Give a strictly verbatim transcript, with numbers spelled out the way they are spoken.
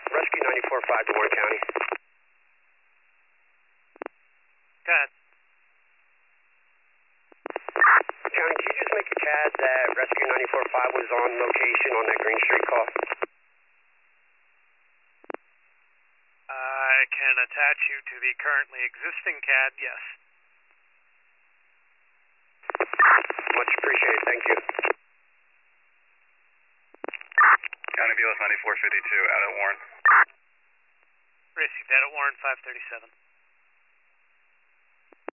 Rescue ninety-four five to Warren County. Go ahead. County, can you just make a C A D that Rescue ninety-four five was on location on that Green Street call? I can attach you to the currently existing C A D, yes. Much appreciated, thank you. County B L S ninety-four fifty-two, out at Warren. Received, out at Warren five thirty-seven.